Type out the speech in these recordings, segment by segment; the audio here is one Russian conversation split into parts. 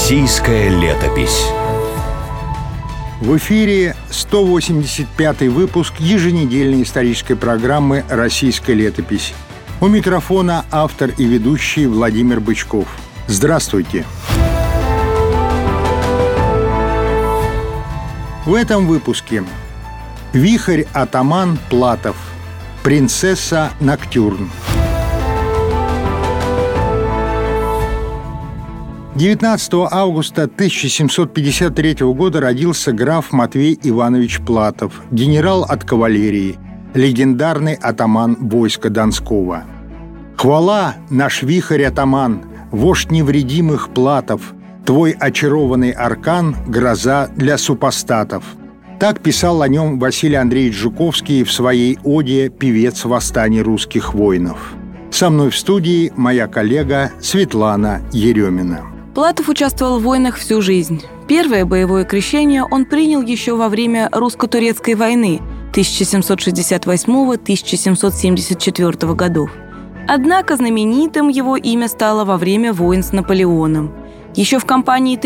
Российская летопись. В эфире 185-й выпуск еженедельной исторической программы «Российская летопись». У микрофона автор и ведущий Владимир Бычков. Здравствуйте! В этом выпуске вихрь-атаман Платов, принцесса Ноктюрн. 19 августа 1753 года родился граф Матвей Иванович Платов, генерал от кавалерии, легендарный атаман войска Донского. «Хвала, наш вихрь-атаман, вождь невредимых Платов, твой очарованный аркан — гроза для супостатов». Так писал о нем Василий Андреевич Жуковский в своей оде «Певец восстания русских воинов». Со мной в студии моя коллега Светлана Еремина. Платов участвовал в войнах всю жизнь. Первое боевое крещение он принял еще во время русско-турецкой войны 1768-1774 годов. Однако знаменитым его имя стало во время войн с Наполеоном. Еще в кампании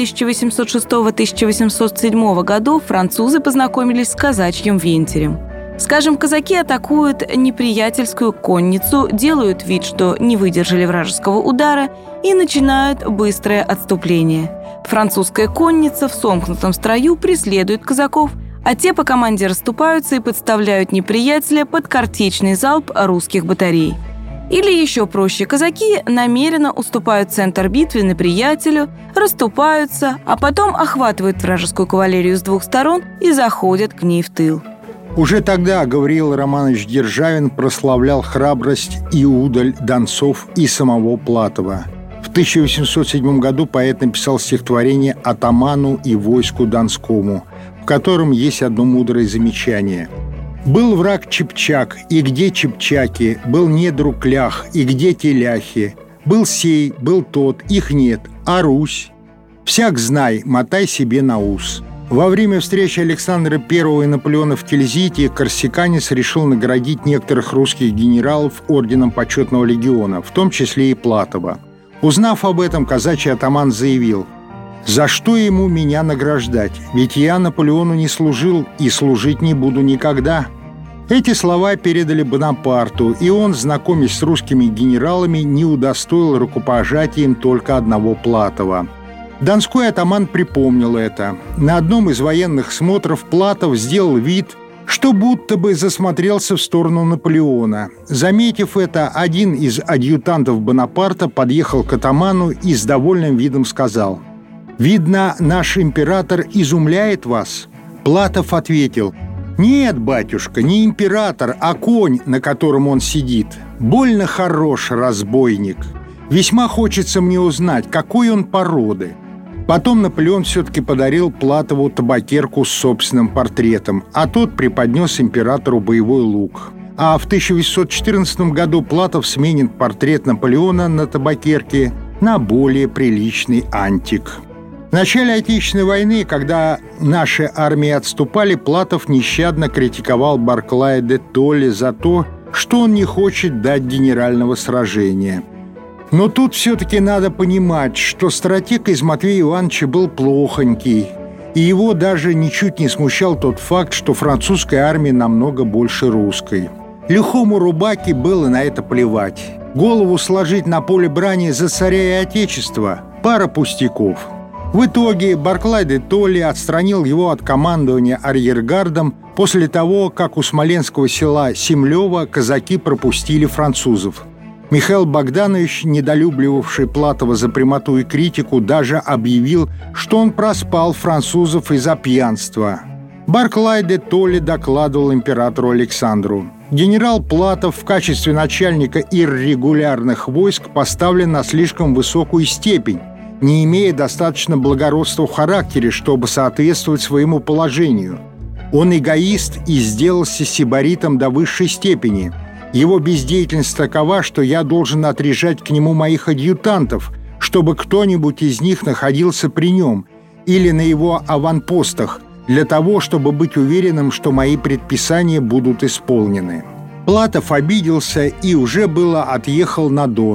1806-1807 годов французы познакомились с казачьим вентерем. Скажем, казаки атакуют неприятельскую конницу, делают вид, что не выдержали вражеского удара и начинают быстрое отступление. Французская конница в сомкнутом строю преследует казаков, а те по команде расступаются и подставляют неприятеля под картечный залп русских батарей. Или еще проще, казаки намеренно уступают центр битвы неприятелю, расступаются, а потом охватывают вражескую кавалерию с двух сторон и заходят к ней в тыл. Уже тогда Гавриил Романович Державин прославлял храбрость и удаль донцов и самого Платова. В 1807 году поэт написал стихотворение «Атаману и войску Донскому», в котором есть одно мудрое замечание. «Был враг Чепчак, и где чепчаки? Был недруг лях, и где те ляхи? Был сей, был тот, их нет, а Русь? Всяк знай, мотай себе на ус». Во время встречи Александра I и Наполеона в Тильзите корсиканец решил наградить некоторых русских генералов орденом почетного легиона, в том числе и Платова. Узнав об этом, казачий атаман заявил: «За что ему меня награждать? Ведь я Наполеону не служил и служить не буду никогда». Эти слова передали Бонапарту, и он, знакомясь с русскими генералами, не удостоил рукопожатием только одного Платова. Донской атаман припомнил это. На одном из военных смотров Платов сделал вид, что будто бы засмотрелся в сторону Наполеона. Заметив это, один из адъютантов Бонапарта подъехал к атаману и с довольным видом сказал: «Видно, наш император изумляет вас». Платов ответил: «Нет, батюшка, не император, а конь, на котором он сидит. Больно хорош разбойник. Весьма хочется мне узнать, какой он породы». Потом Наполеон все-таки подарил Платову табакерку с собственным портретом, а тот преподнес императору боевой лук. А в 1814 году Платов сменит портрет Наполеона на табакерке на более приличный антик. В начале Отечественной войны, когда наши армии отступали, Платов нещадно критиковал Барклая де Толли за то, что он не хочет дать генерального сражения. Но тут все-таки надо понимать, что стратег из Матвея Ивановича был плохонький, и его даже ничуть не смущал тот факт, что французская армия намного больше русской. Лихому Рубаке было на это плевать. Голову сложить на поле брани за царя и отечество – пара пустяков. В итоге Барклай де Толли отстранил его от командования арьергардом после того, как у смоленского села Семлёво казаки пропустили французов. Михаил Богданович, недолюбливавший Платова за прямоту и критику, даже объявил, что он проспал французов из-за пьянства. Барклай де Толли докладывал императору Александру: «Генерал Платов в качестве начальника иррегулярных войск поставлен на слишком высокую степень, не имея достаточно благородства в характере, чтобы соответствовать своему положению. Он эгоист и сделался сибаритом до высшей степени. Его бездеятельность такова, что я должен отряжать к нему моих адъютантов, чтобы кто-нибудь из них находился при нем или на его аванпостах, для того, чтобы быть уверенным, что мои предписания будут исполнены». Платов обиделся и уже было отъехал на Дон.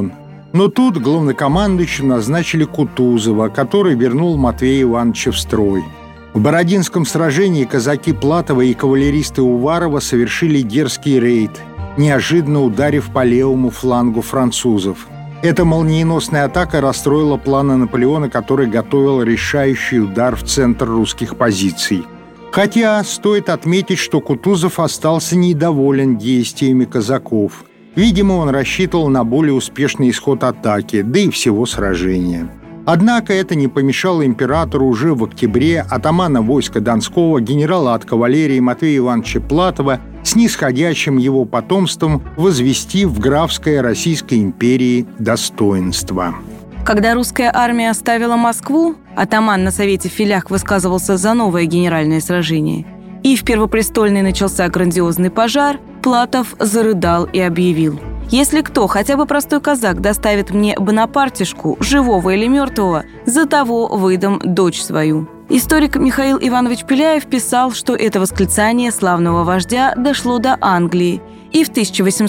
Но тут главнокомандующим назначили Кутузова, который вернул Матвея Ивановича в строй. В Бородинском сражении казаки Платова и кавалеристы Уварова совершили дерзкий рейд, неожиданно ударив по левому флангу французов. Эта молниеносная атака расстроила планы Наполеона, который готовил решающий удар в центр русских позиций. Хотя стоит отметить, что Кутузов остался недоволен действиями казаков. Видимо, он рассчитывал на более успешный исход атаки, да и всего сражения. Однако это не помешало императору уже в октябре атамана войска Донского, генерала от кавалерии Матвея Ивановича Платова с нисходящим его потомством возвести в графской Российской империи достоинство. Когда русская армия оставила Москву, атаман на совете в Филях высказывался за новое генеральное сражение. И в Первопрестольной начался грандиозный пожар, Платов зарыдал и объявил: «Если кто, хотя бы простой казак, доставит мне бонапартишку, живого или мертвого, за того выдам дочь свою». Историк Михаил Иванович Пеляев писал, что это восклицание славного вождя дошло до Англии, и в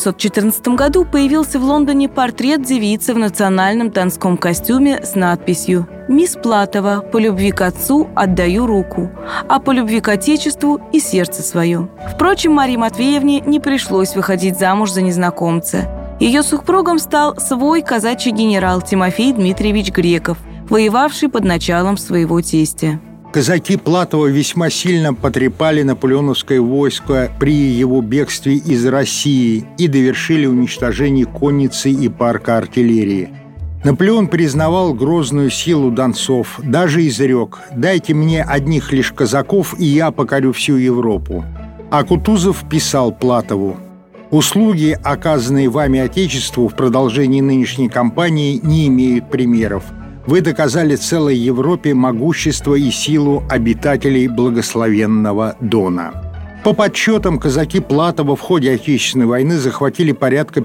1814 году появился в Лондоне портрет девицы в национальном донском костюме с надписью «Мисс Платова, по любви к отцу отдаю руку, а по любви к отечеству и сердце свое». Впрочем, Марии Матвеевне не пришлось выходить замуж за незнакомца. Ее супругом стал свой казачий генерал Тимофей Дмитриевич Греков, воевавший под началом своего тестя. Казаки Платова весьма сильно потрепали наполеоновское войско при его бегстве из России и довершили уничтожение конницы и парка артиллерии. Наполеон признавал грозную силу донцов, даже изрек: «Дайте мне одних лишь казаков, и я покорю всю Европу». А Кутузов писал Платову: «Услуги, оказанные вами Отечеству в продолжении нынешней кампании, не имеют примеров. Вы доказали целой Европе могущество и силу обитателей благословенного Дона». По подсчетам, казаки Платова в ходе Отечественной войны захватили порядка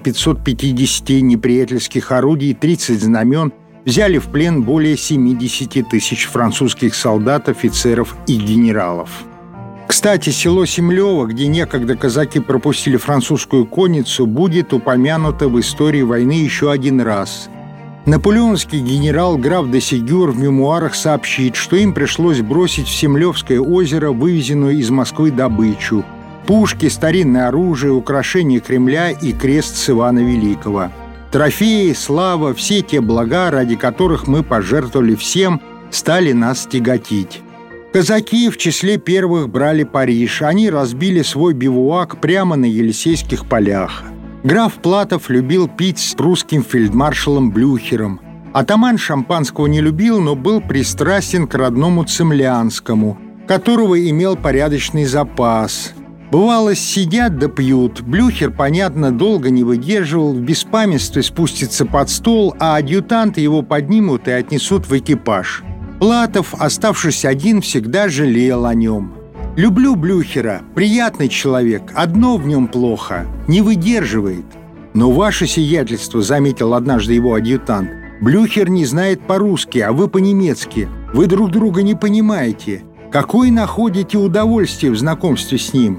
550 неприятельских орудий, 30 знамен, взяли в плен более 70 тысяч французских солдат, офицеров и генералов. Кстати, село Семлёво, где некогда казаки пропустили французскую конницу, будет упомянуто в истории войны еще один раз. Наполеонский генерал граф де Сигюр в мемуарах сообщит, что им пришлось бросить в Семлёвское озеро вывезенную из Москвы добычу – пушки, старинное оружие, украшения Кремля и крест с Ивана Великого. Трофеи, слава, все те блага, ради которых мы пожертвовали всем, стали нас тяготить. Казаки в числе первых брали Париж. Они разбили свой бивуак прямо на Елисейских полях. Граф Платов любил пить с прусским фельдмаршалом Блюхером. Атаман шампанского не любил, но был пристрастен к родному Цемлянскому, которого имел порядочный запас. Бывало, сидят да пьют. Блюхер, понятно, долго не выдерживал, в беспамятстве спустится под стол, а адъютанты его поднимут и отнесут в экипаж. Платов, оставшись один, всегда жалел о нем. «Люблю Блюхера, приятный человек, одно в нем плохо, не выдерживает». «Но ваше сиятельство», — заметил однажды его адъютант, «Блюхер не знает по-русски, а вы по-немецки. Вы друг друга не понимаете. Какое находите удовольствие в знакомстве с ним?»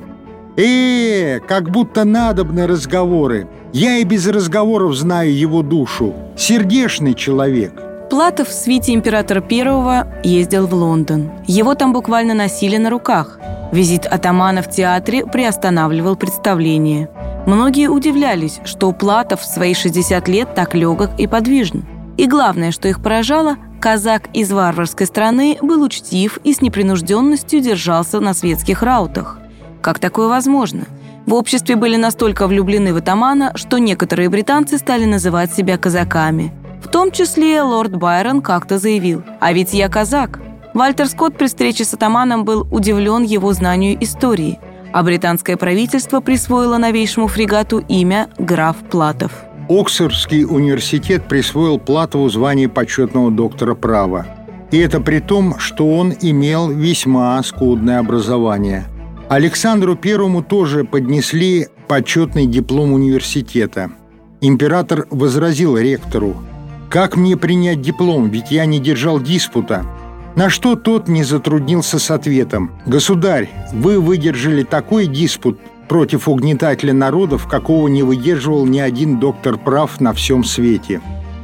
Как будто надобны разговоры. Я и без разговоров знаю его душу. Сердечный человек». Платов в свите императора I ездил в Лондон. Его там буквально носили на руках. Визит атамана в театре приостанавливал представление. Многие удивлялись, что Платов в свои 60 лет так легок и подвижен. И главное, что их поражало, казак из варварской страны был учтив и с непринужденностью держался на светских раутах. Как такое возможно? В обществе были настолько влюблены в атамана, что некоторые британцы стали называть себя казаками. В том числе лорд Байрон как-то заявил: «А ведь я казак». Вальтер Скотт при встрече с атаманом был удивлен его знанию истории, а британское правительство присвоило новейшему фрегату имя «Граф Платов». Оксфордский университет присвоил Платову звание почетного доктора права. И это при том, что он имел весьма скудное образование. Александру I тоже поднесли почетный диплом университета. Император возразил ректору: «Как мне принять диплом, ведь я не держал диспута?» На что тот не затруднился с ответом: «Государь, вы выдержали такой диспут против угнетателя народов, какого не выдерживал ни один доктор прав на всем свете».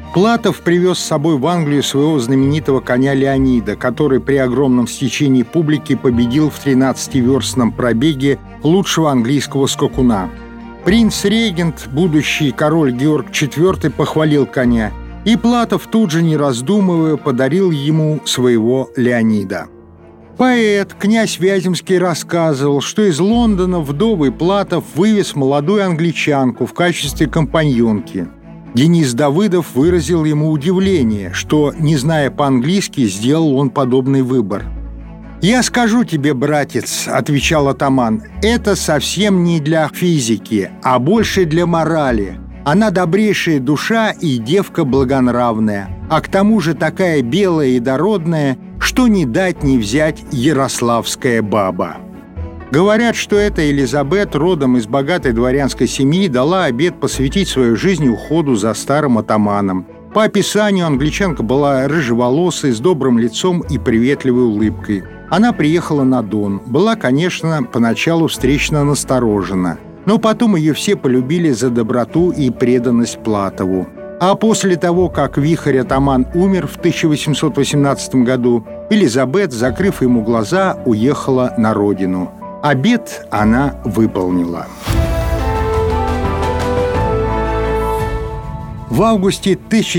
Платов привез с собой в Англию своего знаменитого коня Леонида, который при огромном стечении публики победил в 13-верстном пробеге лучшего английского скакуна. Принц-регент, будущий король Георг IV, похвалил коня, и Платов тут же, не раздумывая, подарил ему своего Леонида. Поэт, князь Вяземский, рассказывал, что из Лондона вдовый Платов вывез молодую англичанку в качестве компаньонки. Денис Давыдов выразил ему удивление, что, не зная по-английски, сделал он подобный выбор. «Я скажу тебе, братец, — отвечал атаман, — это совсем не для физики, а больше для морали. Она добрейшая душа и девка благонравная, а к тому же такая белая и дородная, что не дать не взять ярославская баба». Говорят, что эта Елизабет, родом из богатой дворянской семьи, дала обет посвятить свою жизнь уходу за старым атаманом. По описанию, англичанка была рыжеволосой, с добрым лицом и приветливой улыбкой. Она приехала на Дон. Была, конечно, поначалу встречена настороженно, но потом ее все полюбили за доброту и преданность Платову. А после того, как Вихрь-атаман умер в 1818 году, Елизабет, закрыв ему глаза, уехала на родину. Обет она выполнила. В августе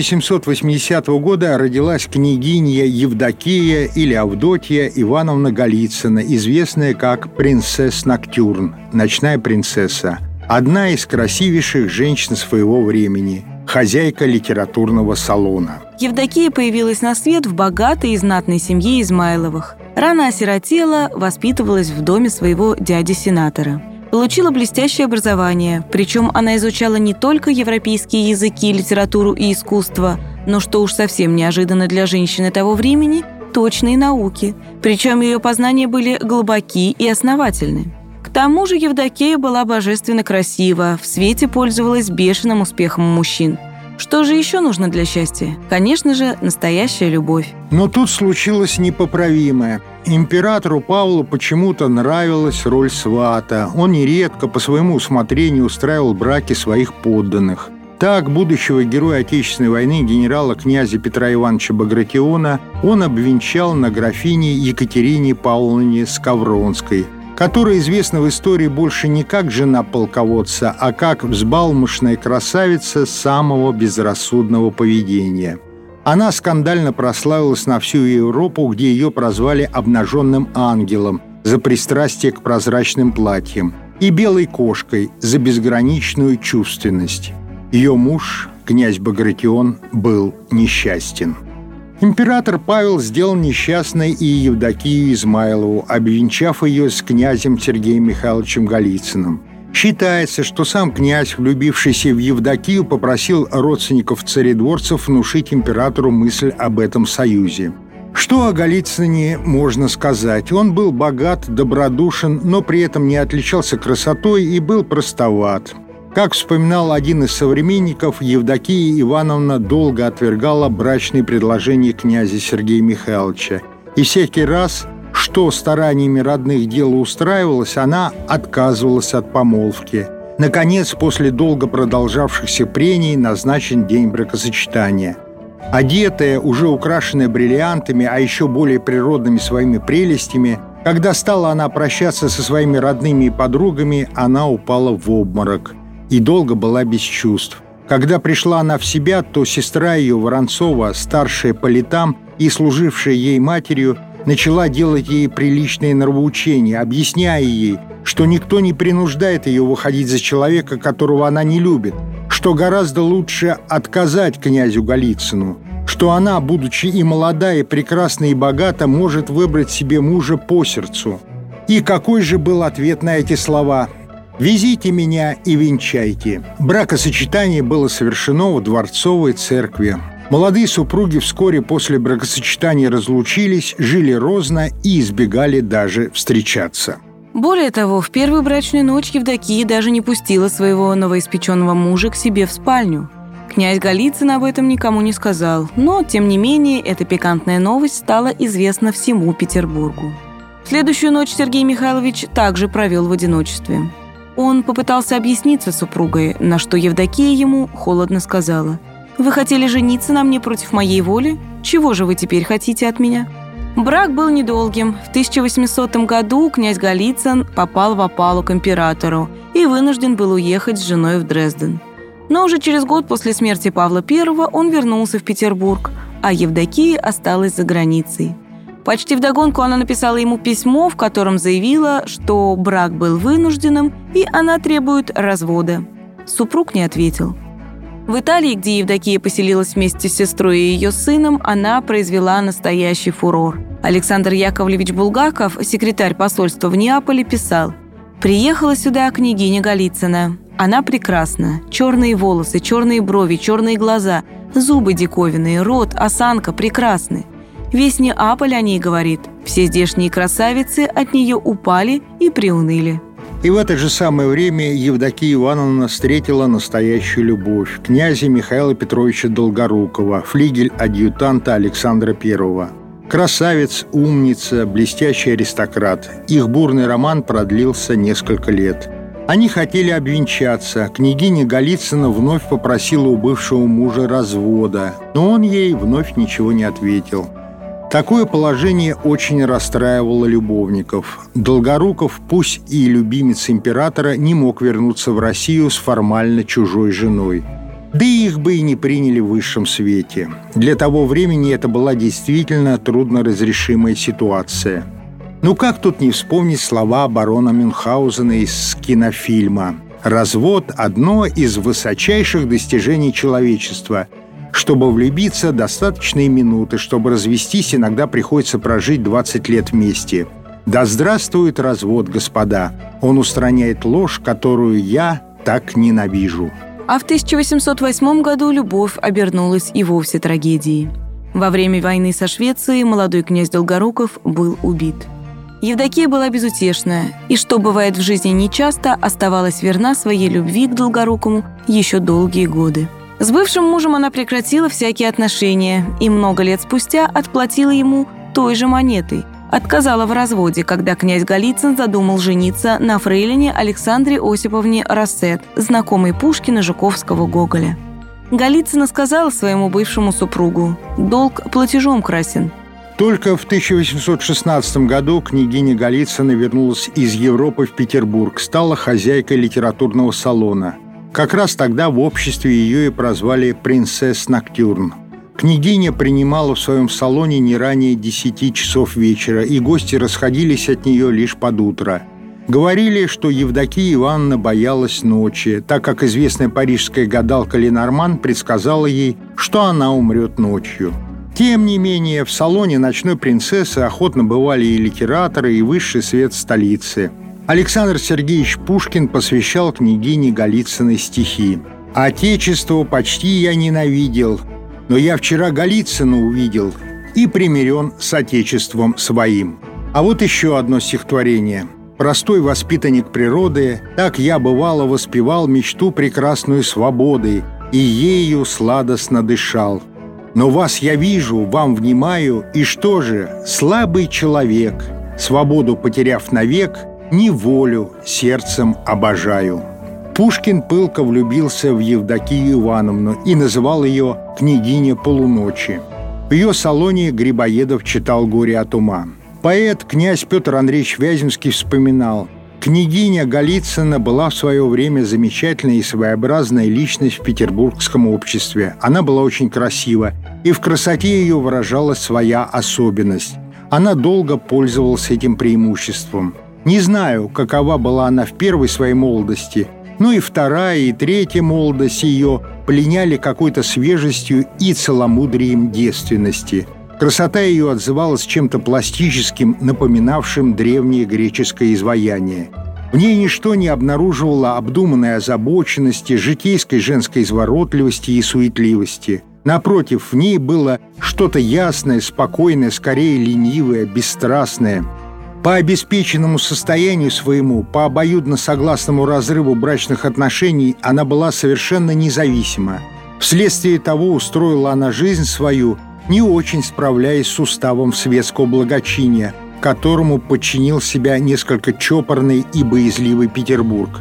1780 года родилась княгиня Евдокия или Авдотья Ивановна Голицына, известная как принцесса Ноктюрн, ночная принцесса, одна из красивейших женщин своего времени, хозяйка литературного салона. Евдокия появилась на свет в богатой и знатной семье Измайловых. Рано осиротела, воспитывалась в доме своего дяди-сенатора. Получила блестящее образование, причем она изучала не только европейские языки, литературу и искусство, но, что уж совсем неожиданно для женщины того времени, точные науки. Причем ее познания были глубоки и основательны. К тому же Евдокия была божественно красива, в свете пользовалась бешеным успехом у мужчин. Что же еще нужно для счастья? Конечно же, настоящая любовь. Но тут случилось непоправимое. Императору Павлу почему-то нравилась роль свата. Он нередко по своему усмотрению устраивал браки своих подданных. Так, будущего героя Отечественной войны, генерала князя Петра Ивановича Багратиона, он обвенчал на графине Екатерине Павловне Скавронской, которая известна в истории больше не как жена полководца, а как взбалмошная красавица самого безрассудного поведения. Она скандально прославилась на всю Европу, где ее прозвали «обнаженным ангелом» за пристрастие к прозрачным платьям и «белой кошкой» за безграничную чувственность. Ее муж, князь Багратион, был несчастен. Император Павел сделал несчастной и Евдокию Измайлову, обвенчав ее с князем Сергеем Михайловичем Голицыным. Считается, что сам князь, влюбившийся в Евдокию, попросил родственников-царедворцев внушить императору мысль об этом союзе. Что о Голицыне можно сказать? Он был богат, добродушен, но при этом не отличался красотой и был простоват. Как вспоминал один из современников, Евдокия Ивановна долго отвергала брачные предложения князя Сергея Михайловича. И всякий раз, что стараниями родных дело устраивалось, она отказывалась от помолвки. Наконец, после долго продолжавшихся прений, назначен день бракосочетания. Одетая, уже украшенная бриллиантами, а еще более природными своими прелестями, когда стала она прощаться со своими родными и подругами, она упала в обморок и долго была без чувств. Когда пришла она в себя, то сестра ее, Воронцова, старшая по летам и служившая ей матерью, начала делать ей приличные нравоучения, объясняя ей, что никто не принуждает ее выходить за человека, которого она не любит, что гораздо лучше отказать князю Голицыну, что она, будучи и молода, и прекрасна, и богата, может выбрать себе мужа по сердцу. И какой же был ответ на эти слова? «Везите меня и венчайте». Бракосочетание было совершено в Дворцовой церкви. Молодые супруги вскоре после бракосочетания разлучились, жили розно и избегали даже встречаться. Более того, в первую брачную ночь Евдокия даже не пустила своего новоиспеченного мужа к себе в спальню. Князь Голицын об этом никому не сказал, но, тем не менее, эта пикантная новость стала известна всему Петербургу. В следующую ночь Сергей Михайлович также провел в одиночестве. Он попытался объясниться с супругой, на что Евдокия ему холодно сказала: Вы хотели жениться на мне против моей воли? Чего же вы теперь хотите от меня?» Брак был недолгим. В 1800 году князь Голицын попал в опалу к императору и вынужден был уехать с женой в Дрезден. Но уже через год после смерти Павла I он вернулся в Петербург, а Евдокия осталась за границей. Почти вдогонку она написала ему письмо, в котором заявила, что брак был вынужденным и она требует развода. Супруг не ответил. В Италии, где Евдокия поселилась вместе с сестрой и ее сыном, она произвела настоящий фурор. Александр Яковлевич Булгаков, секретарь посольства в Неаполе, писал: «Приехала сюда княгиня Голицына. Она прекрасна. Черные волосы, черные брови, черные глаза, зубы диковинные, рот, осанка прекрасны. Весь Неаполь о ней говорит. Все здешние красавицы от нее упали и приуныли». И в это же самое время Евдокия Ивановна встретила настоящую любовь – князя Михаила Петровича Долгорукова, флигель-адъютанта Александра I. Красавец, умница, блестящий аристократ. Их бурный роман продлился несколько лет. Они хотели обвенчаться. Княгиня Голицына вновь попросила у бывшего мужа развода, но он ей вновь ничего не ответил. Такое положение очень расстраивало любовников. Долгоруков, пусть и любимец императора, не мог вернуться в Россию с формально чужой женой. Да и их бы и не приняли в высшем свете. Для того времени это была действительно трудноразрешимая ситуация. Ну как тут не вспомнить слова барона Мюнхгаузена из кинофильма: «Развод – одно из высочайших достижений человечества. Чтобы влюбиться, достаточно и минуты, чтобы развестись, иногда приходится прожить 20 лет вместе. Да здравствует развод, господа! Он устраняет ложь, которую я так ненавижу». А в 1808 году любовь обернулась и вовсе трагедией. Во время войны со Швецией молодой князь Долгоруков был убит. Евдокия была безутешна, и, что бывает в жизни нечасто, оставалась верна своей любви к Долгорукому еще долгие годы. С бывшим мужем она прекратила всякие отношения и много лет спустя отплатила ему той же монетой. Отказала в разводе, когда князь Голицын задумал жениться на фрейлине Александре Осиповне Рассет, знакомой Пушкина, Жуковского, Гоголя. Голицына сказала своему бывшему супругу: «Долг платежом красен». Только в 1816 году княгиня Голицына вернулась из Европы в Петербург, стала хозяйкой литературного салона. Как раз тогда в обществе ее и прозвали «принцесс Ноктюрн». Княгиня принимала в своем салоне не ранее 10 часов вечера, и гости расходились от нее лишь под утро. Говорили, что Евдокия Ивановна боялась ночи, так как известная парижская гадалка Ленорман предсказала ей, что она умрет ночью. Тем не менее, в салоне ночной принцессы охотно бывали и литераторы, и высший свет столицы. Александр Сергеевич Пушкин посвящал княгине Голицыной стихи. «Отечество почти я ненавидел, но я вчера Голицыну увидел и примирен с отечеством своим». А вот еще одно стихотворение. «Простой воспитанник природы, так я бывало воспевал мечту прекрасную свободы и ею сладостно дышал. Но вас я вижу, вам внимаю, и что же, слабый человек, свободу потеряв навек, неволю сердцем обожаю». Пушкин пылко влюбился в Евдокию Ивановну и называл ее «княгиня полуночи». В ее салоне Грибоедов читал «Горе от ума». Поэт князь Петр Андреевич Вяземский вспоминал: «Княгиня Голицына была в свое время замечательная и своеобразная личность в петербургском обществе. Она была очень красива, и в красоте ее выражалась своя особенность. Она долго пользовалась этим преимуществом. Не знаю, какова была она в первой своей молодости, но и вторая, и третья молодость ее пленяли какой-то свежестью и целомудрием девственности. Красота ее отзывалась чем-то пластическим, напоминавшим древнее греческое изваяние. В ней ничто не обнаруживало обдуманной озабоченности, житейской женской изворотливости и суетливости. Напротив, в ней было что-то ясное, спокойное, скорее ленивое, бесстрастное. По обеспеченному состоянию своему, по обоюдно согласному разрыву брачных отношений она была совершенно независима. Вследствие того устроила она жизнь свою, не очень справляясь с уставом светского благочиния, которому подчинил себя несколько чопорный и боязливый Петербург.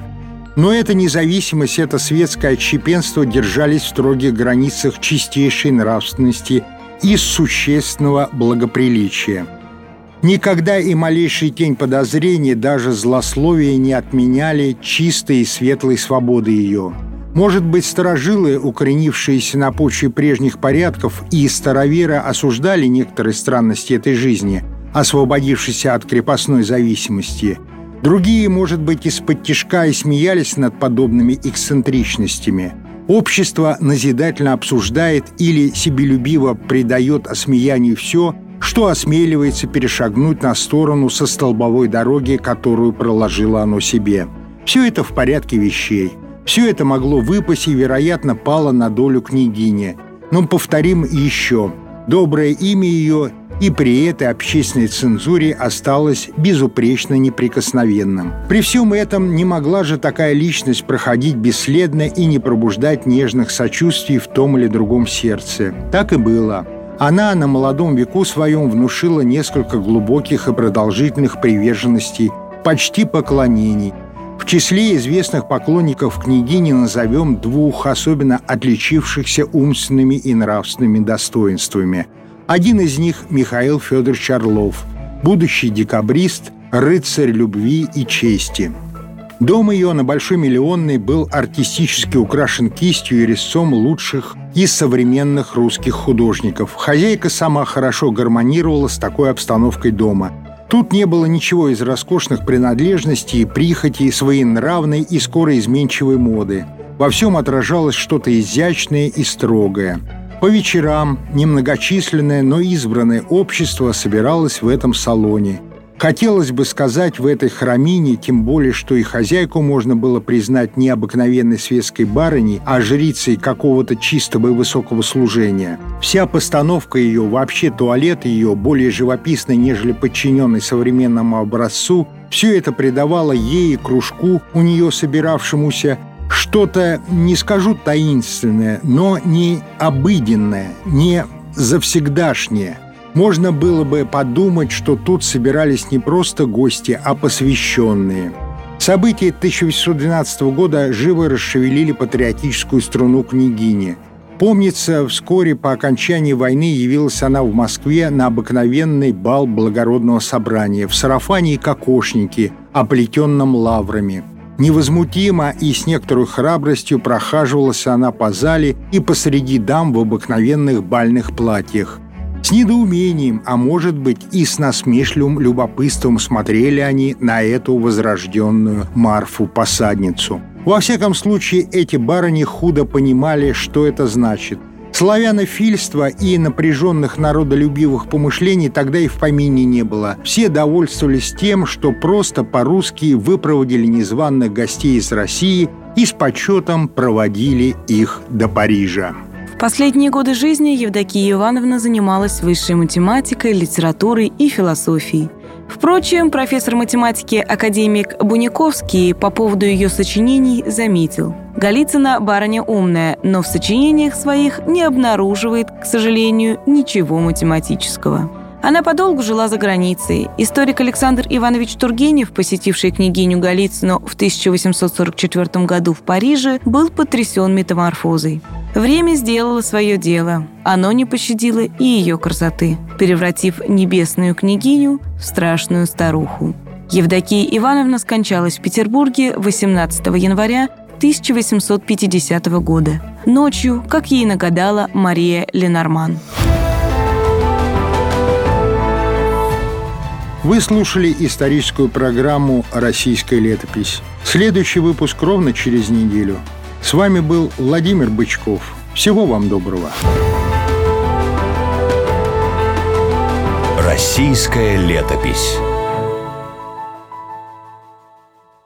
Но эта независимость, это светское отщепенство держались в строгих границах чистейшей нравственности и существенного благоприличия. Никогда и малейшая тень подозрения, даже злословия не отменяли чистой и светлой свободы ее. Может быть, старожилы, укоренившиеся на почве прежних порядков, и староверы осуждали некоторые странности этой жизни, освободившейся от крепостной зависимости. Другие, может быть, из-под тишка и смеялись над подобными эксцентричностями. Общество назидательно обсуждает или себелюбиво придает осмеянию все, что осмеливается перешагнуть на сторону со столбовой дороги, которую проложило оно себе. Все это в порядке вещей. Все это могло выпасть и, вероятно, пало на долю княгини. Но повторим еще. Доброе имя ее и при этой общественной цензуре осталось безупречно неприкосновенным. При всем этом не могла же такая личность проходить бесследно и не пробуждать нежных сочувствий в том или другом сердце. Так и было. Она на молодом веку своем внушила несколько глубоких и продолжительных приверженностей, почти поклонений. В числе известных поклонников княгини назовем двух особенно отличившихся умственными и нравственными достоинствами. Один из них – Михаил Федорович Орлов, будущий декабрист, рыцарь любви и чести. Дом ее на Большой Миллионной был артистически украшен кистью и резцом лучших из современных русских художников. Хозяйка сама хорошо гармонировала с такой обстановкой дома. Тут не было ничего из роскошных принадлежностей, прихотей, своенравной и скоро изменчивой моды. Во всем отражалось что-то изящное и строгое. По вечерам немногочисленное, но избранное общество собиралось в этом салоне. Хотелось бы сказать в этой храмине, тем более, что и хозяйку можно было признать не обыкновенной светской барыней, а жрицей какого-то чистого и высокого служения. Вся постановка ее, вообще туалет ее, более живописный, нежели подчиненный современному образцу, все это придавало ей и кружку, у нее собиравшемуся, что-то, не скажу таинственное, но не обыденное, не завсегдашнее. Можно было бы подумать, что тут собирались не просто гости, а посвященные. События 1812 года живо расшевелили патриотическую струну княгини. Помнится, вскоре по окончании войны явилась она в Москве на обыкновенный бал благородного собрания в сарафане и кокошнике, оплетенном лаврами. Невозмутимо и с некоторой храбростью прохаживалась она по зале и посреди дам в обыкновенных бальных платьях. С недоумением, а может быть и с насмешливым любопытством смотрели они на эту возрожденную Марфу-посадницу. Во всяком случае, эти барыни худо понимали, что это значит. Славянофильства и напряженных народолюбивых помышлений тогда и в помине не было. Все довольствовались тем, что просто по-русски выпроводили незваных гостей из России и с почетом проводили их до Парижа. В последние годы жизни Евдокия Ивановна занималась высшей математикой, литературой и философией. Впрочем, профессор математики академик Буниковский по поводу ее сочинений заметил: Голицына барыня умная, но в сочинениях своих не обнаруживает, к сожалению, ничего математического. Она подолгу жила за границей. Историк Александр Иванович Тургенев, посетивший княгиню Голицыну в 1844 году в Париже, был потрясен метаморфозой. Время сделало свое дело. Оно не пощадило и ее красоты, превратив небесную княгиню в страшную старуху. Евдокия Ивановна скончалась в Петербурге 18 января 1850 года. Ночью, как ей нагадала Мария Ленорман. Вы слушали историческую программу «Российская летопись». Следующий выпуск ровно через неделю. С вами был Владимир Бычков. Всего вам доброго. «Российская летопись».